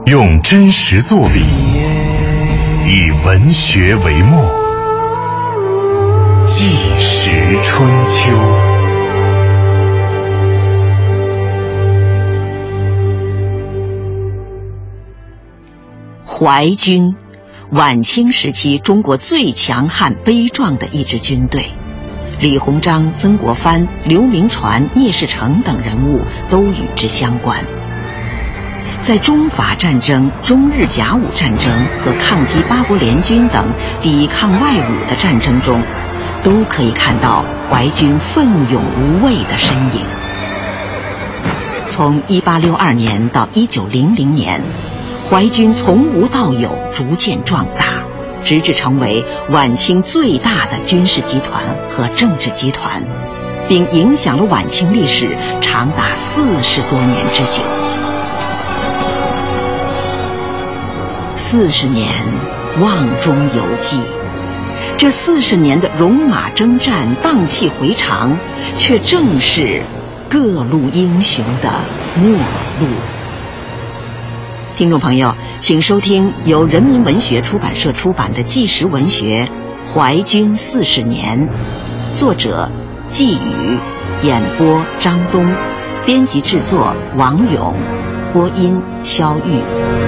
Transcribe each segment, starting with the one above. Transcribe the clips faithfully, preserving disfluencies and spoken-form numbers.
用真实作笔，以文学为墨，纪实春秋。 淮军，晚清时期中国最强悍悲壮的一支军队，李鸿章、曾国藩、刘铭传、聂士成等人物都与之相关。在中法战争、中日甲午战争和抗击八国联军等抵抗外侮的战争中，都可以看到淮军奋勇无畏的身影。从一八六二年到一九零零年，淮军从无到有，逐渐壮大，直至成为晚清最大的军事集团和政治集团，并影响了晚清历史长达四十多年之久。四十年瓮中有记，这四十年的戎马征战、荡气回肠，却正是各路英雄的末路。听众朋友，请收听由人民文学出版社出版的纪实文学《淮军四十年》，作者季宇，演播张东，编辑制作王勇，播音肖玉。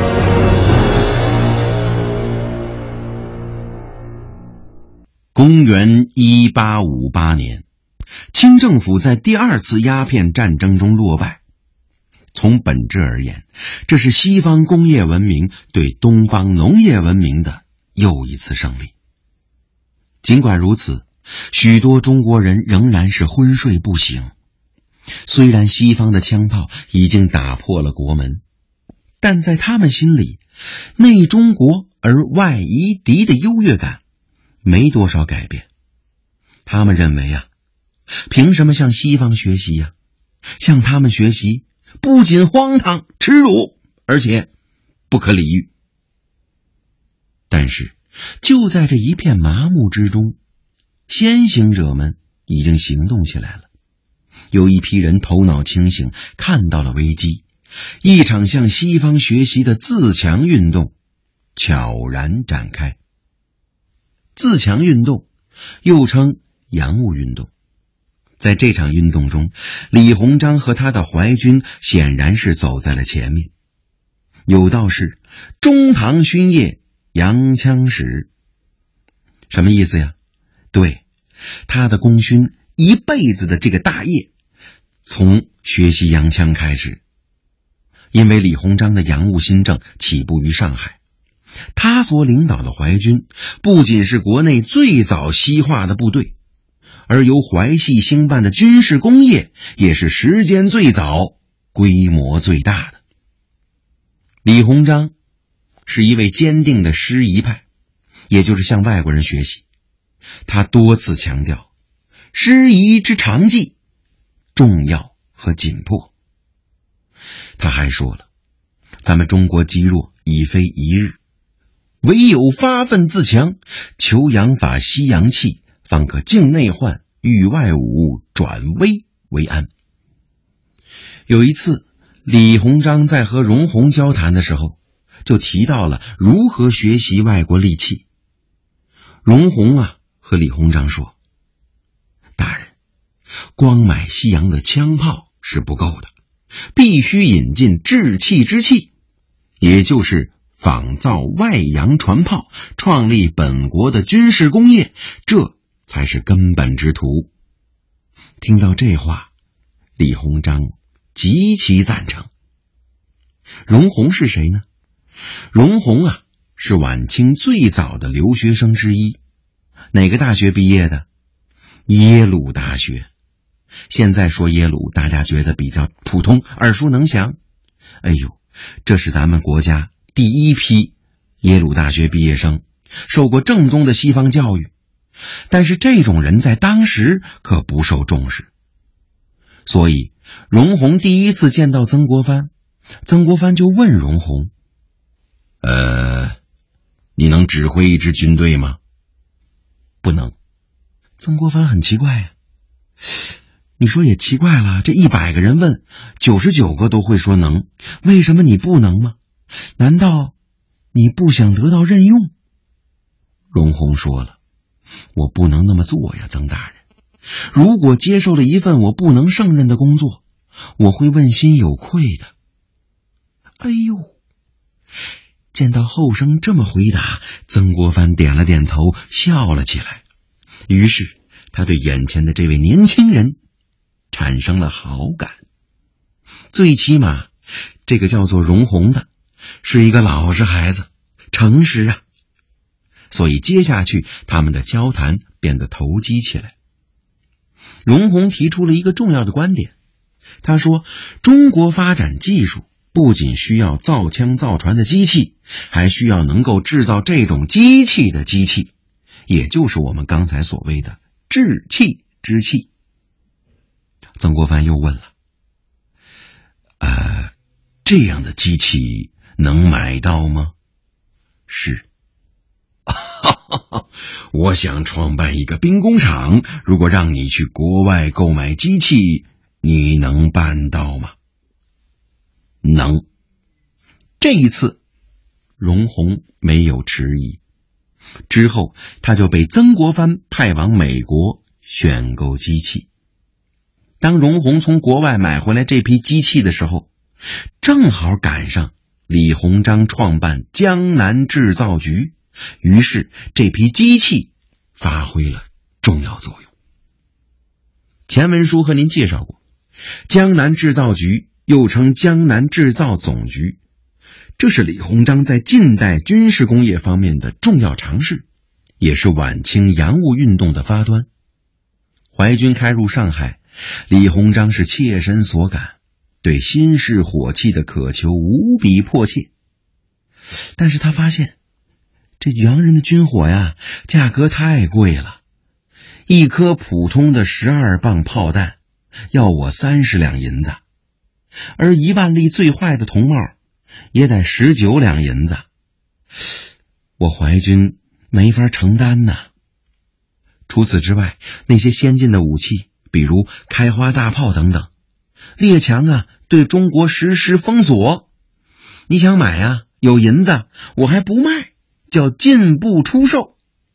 公元一八五八年，清政府在第二次鸦片战争中落败。从本质而言，这是西方工业文明对东方农业文明的又一次胜利。尽管如此，许多中国人仍然是昏睡不醒。虽然西方的枪炮已经打破了国门，但在他们心里，内中国而外夷狄的优越感没多少改变。他们认为啊，凭什么向西方学习呀？向他们学习不仅荒唐耻辱，而且不可理喻。但是就在这一片麻木之中，先行者们已经行动起来了。有一批人头脑清醒，看到了危机，一场向西方学习的自强运动悄然展开。自强运动又称洋务运动。在这场运动中，李鸿章和他的淮军显然是走在了前面。有道是中堂勋业，洋枪使。什么意思呀？对，他的功勋一辈子的这个大业从学习洋枪开始。因为李鸿章的洋务新政起步于上海，他所领导的淮军不仅是国内最早西化的部队，而由淮系兴办的军事工业也是时间最早、规模最大的。李鸿章是一位坚定的师夷派，也就是向外国人学习。他多次强调师夷之长技重要和紧迫。他还说了，咱们中国积弱已非一日，唯有发愤自强，求洋法息洋气，方可境内患，域外侮，转危为安。有一次，李鸿章在和荣闳交谈的时候，就提到了如何学习外国利器。荣闳啊和李鸿章说，大人，光买西洋的枪炮是不够的，必须引进制器之器，也就是仿造外洋船炮，创立本国的军事工业，这才是根本之途。听到这话，李鸿章极其赞成。荣闳是谁呢？荣闳啊，是晚清最早的留学生之一。哪个大学毕业的？耶鲁大学。现在说耶鲁，大家觉得比较普通，耳熟能详。哎呦，这是咱们国家第一批耶鲁大学毕业生，受过正宗的西方教育。但是这种人在当时可不受重视。所以荣闳第一次见到曾国藩，曾国藩就问荣闳，呃，你能指挥一支军队吗？不能。曾国藩很奇怪呀、啊，你说也奇怪了，这一百个人问，九十九个都会说能，为什么你不能吗？ 难道你不想得到任用？荣鸿说了，我不能那么做呀，曾大人。如果接受了一份我不能胜任的工作，我会问心有愧的。哎呦！见到后生这么回答，曾国藩点了点头，笑了起来。于是他对眼前的这位年轻人产生了好感。最起码这个叫做荣鸿的是一个老实孩子，诚实啊。所以接下去他们的交谈变得投机起来。荣鸿提出了一个重要的观点，他说中国发展技术不仅需要造枪造船的机器，还需要能够制造这种机器的机器，也就是我们刚才所谓的制器之器。曾国藩又问了，呃，这样的机器能买到吗？是。我想创办一个兵工厂，如果让你去国外购买机器，你能办到吗？能。这一次荣鸿没有迟疑，之后他就被曾国藩派往美国选购机器。当荣鸿从国外买回来这批机器的时候，正好赶上李鸿章创办江南制造局，于是这批机器发挥了重要作用。前文书和您介绍过，江南制造局又称江南制造总局，这是李鸿章在近代军事工业方面的重要尝试，也是晚清洋务运动的发端。淮军开入上海，李鸿章是切身所感，对新式火器的渴求无比迫切。但是他发现这洋人的军火呀，价格太贵了，一颗普通的十二磅炮弹要我三十两银子，而一万粒最坏的铜帽也得十九两银子，我淮军没法承担呐。除此之外，那些先进的武器，比如开花大炮等等，列强啊对中国实施封锁，你想买啊，有银子我还不卖，叫进步出售。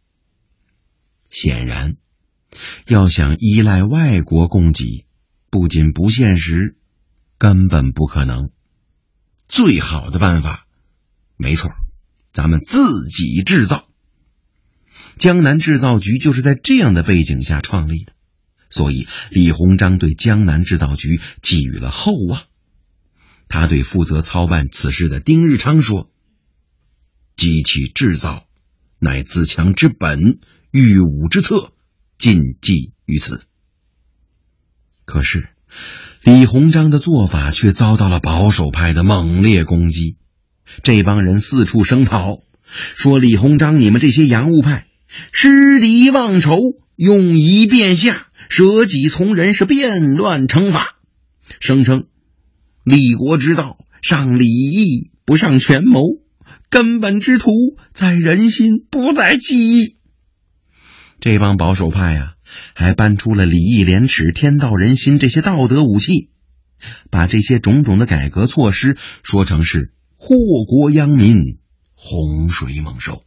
显然要想依赖外国供给，不仅不现实，根本不可能。最好的办法，没错，咱们自己制造。江南制造局就是在这样的背景下创立的，所以李鸿章对江南制造局寄予了厚望。他对负责操办此事的丁日昌说，机器制造乃自强之本，御武之策，尽寄于此。可是李鸿章的做法却遭到了保守派的猛烈攻击，这帮人四处声讨，说李鸿章你们这些洋务派失敌忘仇，用夷变下，舍己从人，是变乱成法，声称立国之道上礼义不上权谋，根本之图在人心不在技艺。这帮保守派呀、啊，还搬出了礼义廉耻天道人心这些道德武器，把这些种种的改革措施说成是祸国殃民，洪水猛兽。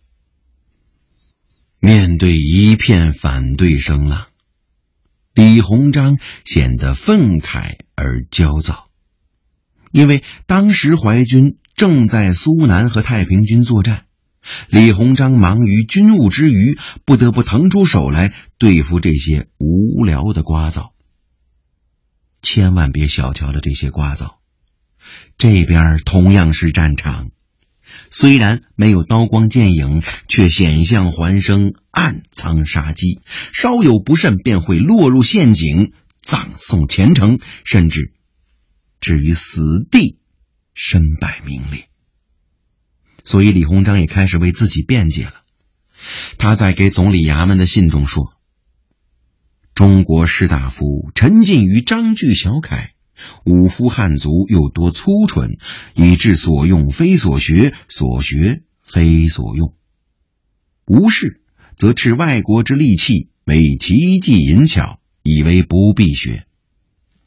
面对一片反对声浪，李鸿章显得愤慨而焦躁，因为当时淮军正在苏南和太平军作战，李鸿章忙于军务之余，不得不腾出手来对付这些无聊的聒噪。千万别小瞧了这些聒噪，这边同样是战场，虽然没有刀光剑影，却险象环生，暗藏杀机，稍有不慎便会落入陷阱，葬送前程，甚至至于死地，身败名裂。所以李鸿章也开始为自己辩解了。他在给总理衙门的信中说，中国士大夫沉浸于章句小楷，武夫汉族又多粗蠢，以致所用非所学，所学非所用。无事则斥外国之利器为奇技淫巧，以为不必学。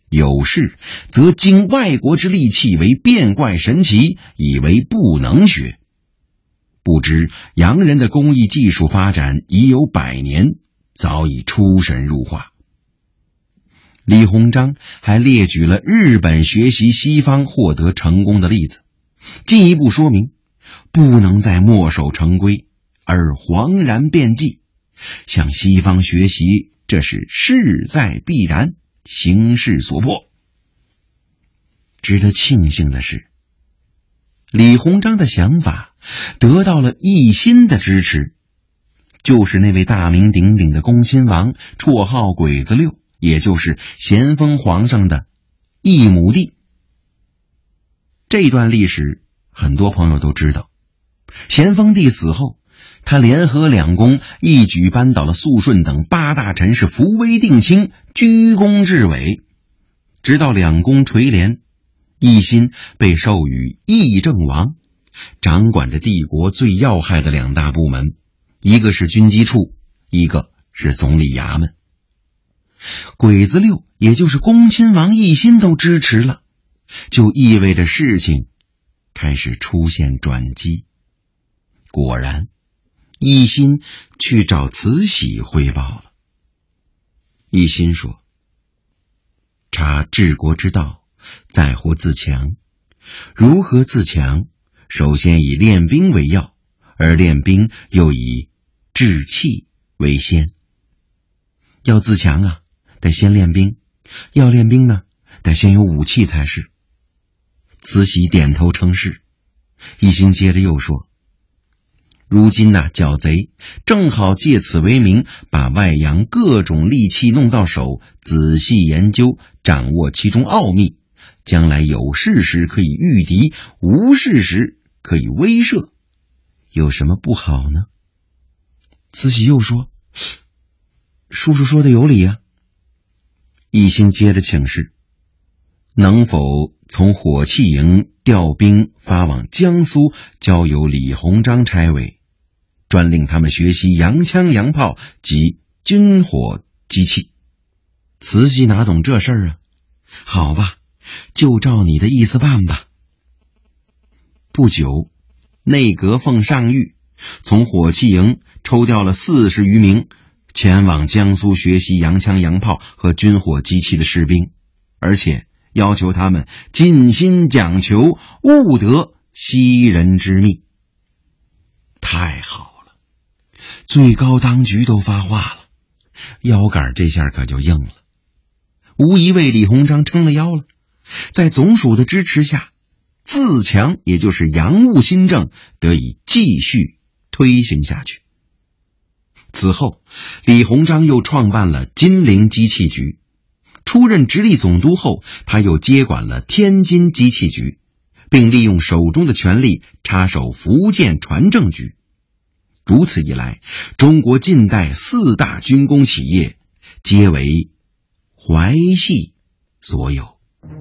有事则经外国之利器为变怪神奇，以为不能学。不知洋人的工艺技术发展已有百年，早已出神入化。李鸿章还列举了日本学习西方获得成功的例子，进一步说明不能再墨守成规而惶然变计，向西方学习这是势在必然，形势所迫。值得庆幸的是，李鸿章的想法得到了奕欣的支持，就是那位大名鼎鼎的恭亲王，绰号鬼子六，也就是咸丰皇上的义母弟。这段历史很多朋友都知道，咸丰帝死后，他联合两宫一举扳倒了肃顺等八大臣，是扶危定卿，居功至伟。直到两宫垂帘，奕欣被授予议政王，掌管着帝国最要害的两大部门，一个是军机处，一个是总理衙门。鬼子六，也就是恭亲王奕欣都支持了，就意味着事情开始出现转机。果然，奕欣去找慈禧汇报了。奕欣说：察治国之道，在乎自强。如何自强？首先以练兵为要，而练兵又以治气为先。要自强啊，得先练兵；要练兵呢，得先有武器才是。慈禧点头称是。奕欣接着又说：如今呐、啊，剿贼正好借此为名，把外洋各种利器弄到手，仔细研究，掌握其中奥秘，将来有事时可以御敌，无事时可以威慑，有什么不好呢？慈禧又说：叔叔说的有理啊。奕欣接着请示：能否从火器营调兵发往江苏，交由李鸿章差委，专令他们学习洋枪洋炮及军火机器。慈禧哪懂这事儿啊？好吧，就照你的意思办吧。不久，内阁奉上谕，从火器营抽调了四十余名前往江苏学习洋枪洋炮和军火机器的士兵，而且要求他们尽心讲求，务得悉人之秘。太好了，最高当局都发话了，腰杆这下可就硬了，无疑为李鸿章撑了腰了。在总署的支持下，自强也就是洋务新政得以继续推行下去。此后，李鸿章又创办了金陵机器局。出任直隶总督后，他又接管了天津机器局，并利用手中的权力插手福建船政局。如此一来，中国近代四大军工企业皆为淮系所有。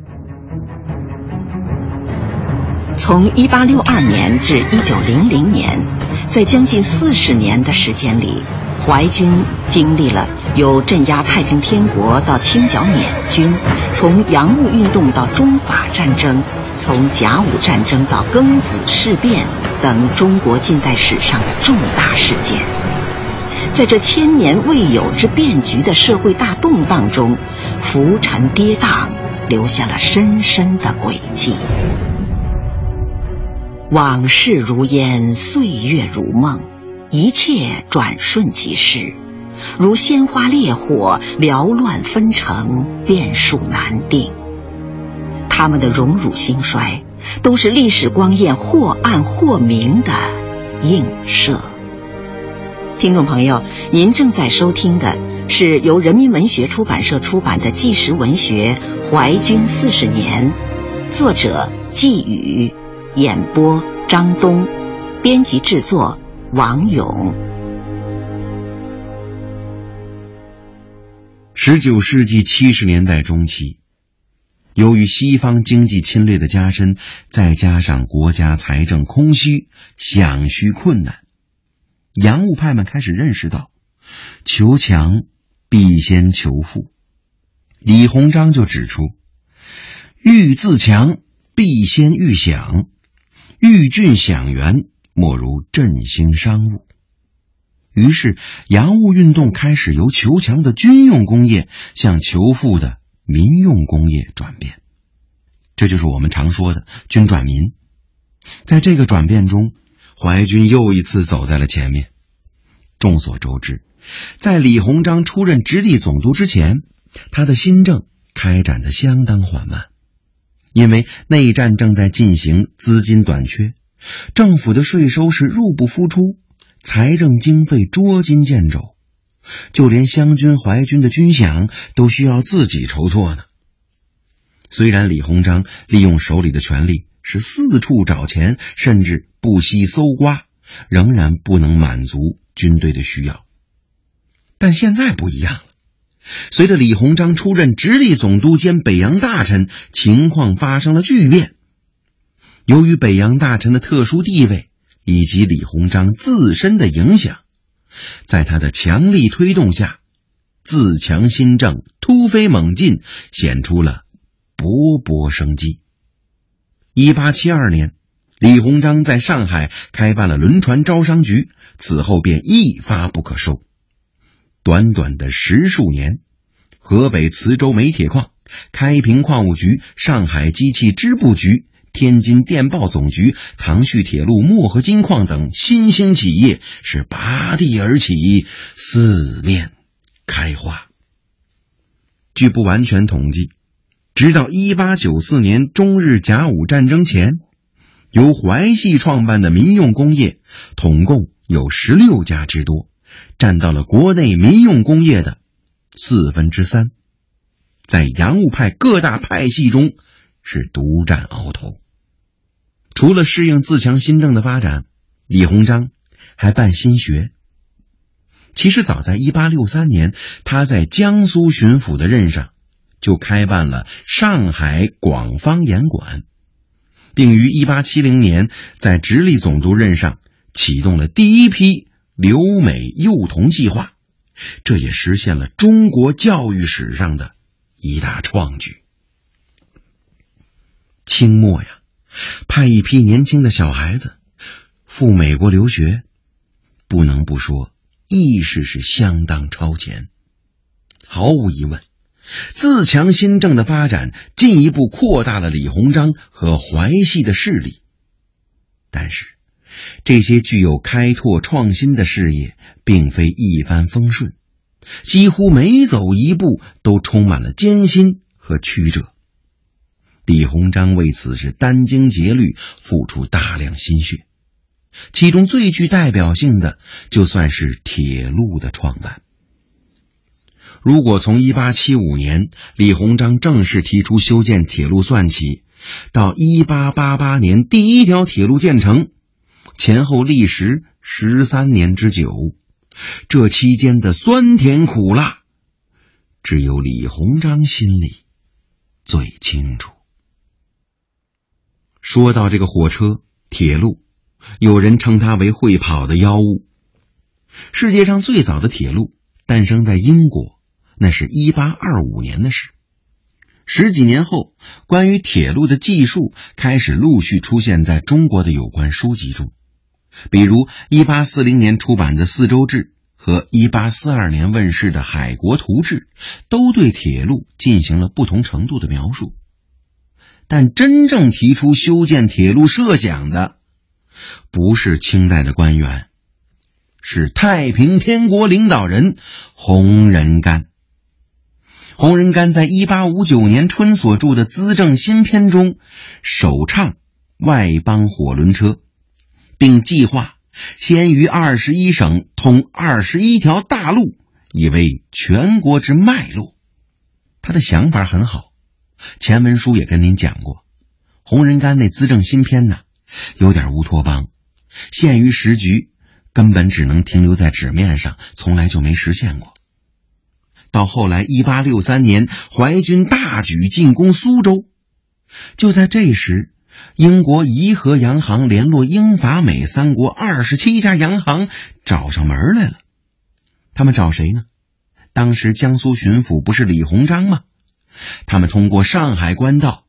从一八六二年至一九零零年，在将近四十年的时间里，淮军经历了由镇压太平天国到清剿捻军，从洋务运动到中法战争，从甲午战争到庚子事变等中国近代史上的重大事件。在这千年未有之变局的社会大动荡中，浮沉跌宕，留下了深深的轨迹。往事如烟，岁月如梦，一切转瞬即逝，如鲜花烈火，缭乱纷呈，变数难定。他们的荣辱兴衰，都是历史光焰或暗或明的映射。听众朋友，您正在收听的是由人民文学出版社出版的纪实文学《淮军四十年》，作者季宇，演播张东，编辑制作王勇。 十九世纪七十年代中期，由于西方经济侵略的加深，再加上国家财政空虚，饷需困难，洋务派们开始认识到，求强必先求富。李鸿章就指出， 欲自强，必先欲饷；欲郡饷源，莫如振兴商务。于是洋务运动开始由求强的军用工业向求富的民用工业转变，这就是我们常说的军转民。在这个转变中，淮军又一次走在了前面。众所周知，在李鸿章出任直隶总督之前，他的新政开展得相当缓慢，因为内战正在进行，资金短缺，政府的税收是入不敷出，财政经费捉襟见肘，就连湘军淮军的军饷都需要自己筹措呢。虽然李鸿章利用手里的权力是四处找钱，甚至不惜搜刮，仍然不能满足军队的需要。但现在不一样了，随着李鸿章出任直隶总督兼北洋大臣，情况发生了巨变。由于北洋大臣的特殊地位以及李鸿章自身的影响，在他的强力推动下，自强新政突飞猛进，显出了勃勃生机。一八七二年，李鸿章在上海开办了轮船招商局，此后便一发不可收。短短的十数年，河北磁州煤铁矿、开平矿务局、上海机器织布局、天津电报总局、唐胥铁路墨河金矿等新兴企业是拔地而起，四面开花。据不完全统计，直到一八九四年中日甲午战争前，由淮系创办的民用工业统共有十六家之多，占到了国内民用工业的四分之三，在洋务派各大派系中是独占鳌头。除了适应自强新政的发展，李鸿章还办新学。其实早在一八六三年，他在江苏巡抚的任上就开办了上海广方言馆，并于一八七零年在直隶总督任上启动了第一批留美幼童计划，这也实现了中国教育史上的一大创举。清末呀，派一批年轻的小孩子赴美国留学，不能不说意识是相当超前。毫无疑问，自强新政的发展进一步扩大了李鸿章和淮系的势力。但是这些具有开拓创新的事业并非一帆风顺，几乎每走一步都充满了艰辛和曲折。李鸿章为此是殚精竭虑，付出大量心血。其中最具代表性的就算是铁路的创办。如果从一八七五年李鸿章正式提出修建铁路算起，到一八八八年第一条铁路建成，前后历时十三年之久，这期间的酸甜苦辣，只有李鸿章心里最清楚。说到这个火车、铁路，有人称它为会跑的妖物。世界上最早的铁路诞生在英国，那是一八二五年的事。十几年后，关于铁路的技术开始陆续出现在中国的有关书籍中，比如一八四零年出版的《四周志》和一八四二年问世的《海国图志》，都对铁路进行了不同程度的描述。但真正提出修建铁路设想的，不是清代的官员，是太平天国领导人洪仁玕。洪仁玕在一八五九年春所著的《资政新篇》中首倡外邦火轮车，并计划先于二十一省通二十一条大路，以为全国之脉络。他的想法很好，前文书也跟您讲过，洪仁玕那《资政新篇》呢，有点乌托邦，限于时局，根本只能停留在纸面上，从来就没实现过。到后来一八六三年，淮军大举进攻苏州，就在这时，英国怡和洋行联络英法美三国二十七家洋行找上门来了。他们找谁呢？当时江苏巡抚不是李鸿章吗？他们通过上海官道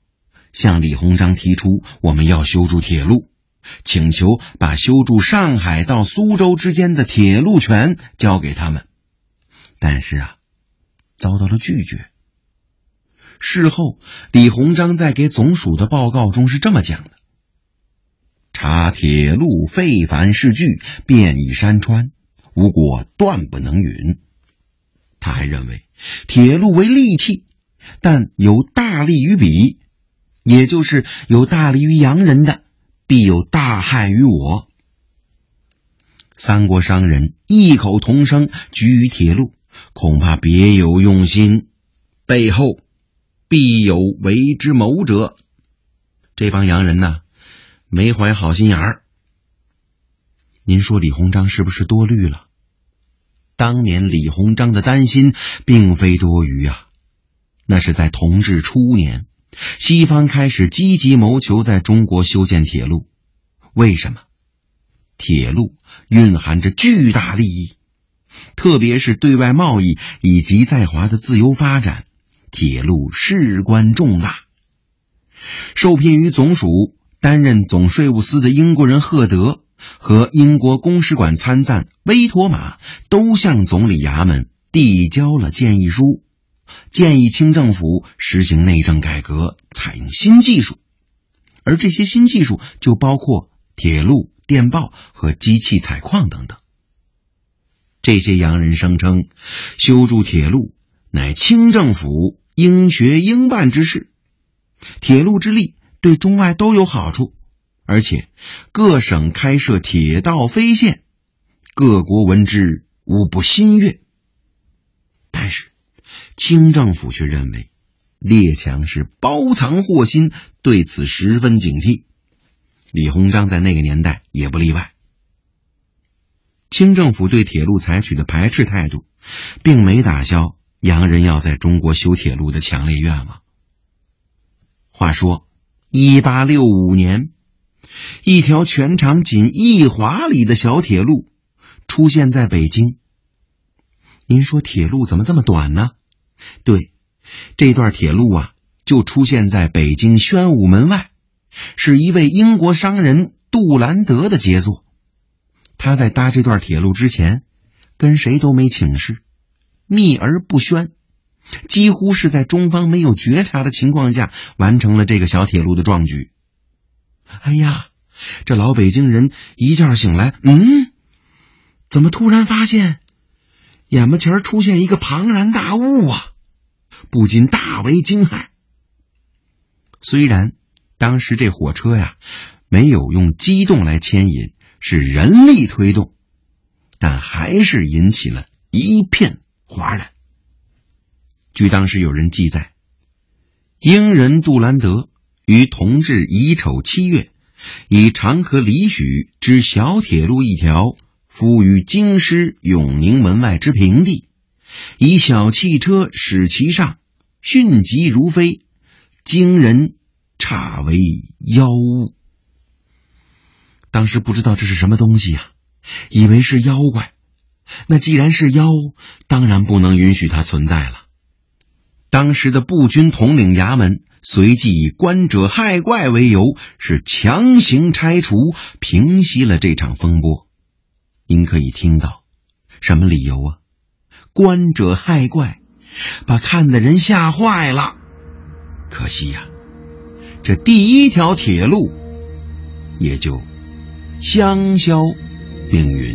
向李鸿章提出我们要修筑铁路，请求把修筑上海到苏州之间的铁路权交给他们，但是啊，遭到了拒绝。事后，李鸿章在给总署的报告中是这么讲的：查铁路非凡事具，遍以山川，无果断不能允。他还认为，铁路为利器，但有大利于彼，也就是有大利于洋人的，必有大害于我。三国商人异口同声举于铁路，恐怕别有用心，背后必有为之谋者。这帮洋人呐，没怀好心眼儿。您说李鸿章是不是多虑了？当年李鸿章的担心并非多余啊，那是在同治初年，西方开始积极谋求在中国修建铁路。为什么？铁路蕴含着巨大利益，特别是对外贸易以及在华的自由发展，铁路事关重大。受聘于总署担任总税务司的英国人赫德和英国公使馆参赞威妥玛都向总理衙门递交了建议书，建议清政府实行内政改革，采用新技术。而这些新技术就包括铁路、电报和机器采矿等等。这些洋人声称，修筑铁路乃清政府应学应办之事，铁路之利对中外都有好处，而且各省开设铁道飞线，各国闻之无不心悦。但是清政府却认为列强是包藏祸心，对此十分警惕。李鸿章在那个年代也不例外。清政府对铁路采取的排斥态度，并没打消洋人要在中国修铁路的强烈愿望。话说一八六五年，一条全长仅一华里的小铁路出现在北京。您说铁路怎么这么短呢？对，这段铁路啊，就出现在北京宣武门外，是一位英国商人杜兰德的杰作。他在搭这段铁路之前，跟谁都没请示，秘而不宣，几乎是在中方没有觉察的情况下完成了这个小铁路的壮举。哎呀，这老北京人一觉醒来，嗯，怎么突然发现眼巴前出现一个庞然大物啊，不禁大为惊骇。虽然当时这火车呀没有用机动来牵引，是人力推动，但还是引起了一片哗然。据当时有人记载，英人杜兰德于同治乙丑七月，以长河里许之小铁路一条，敷于京师永宁门外之平地，以小汽车使其上，迅疾如飞，惊人差为妖物。当时不知道这是什么东西啊，以为是妖怪。那既然是妖，当然不能允许它存在了。当时的步军统领衙门随即以官者害怪为由，是强行拆除，平息了这场风波。您可以听到什么理由啊？官者害怪，把看的人吓坏了。可惜呀、啊，这第一条铁路也就香消冰云。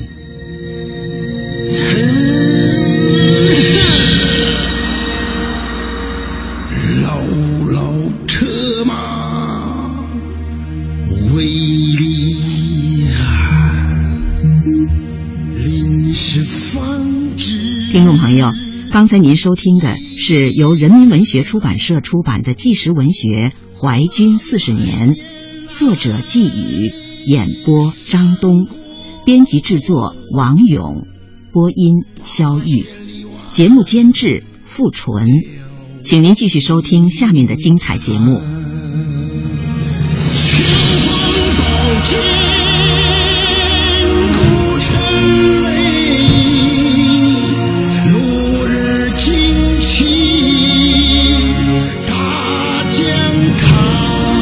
老老车马为厉害，临时方知。 听众朋友，刚才您收听的是由人民文学出版社出版的纪实文学《淮军四十年》，作者季宇，演播张东，编辑制作王勇，播音肖玉，节目监制付纯。请您继续收听下面的精彩节目。 大江涛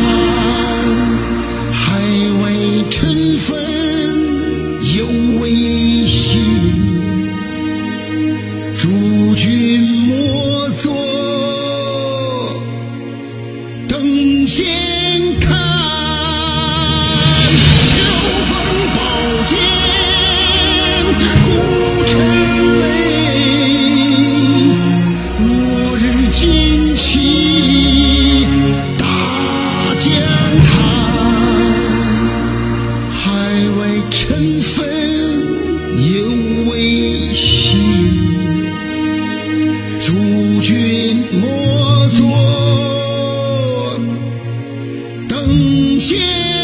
奉献。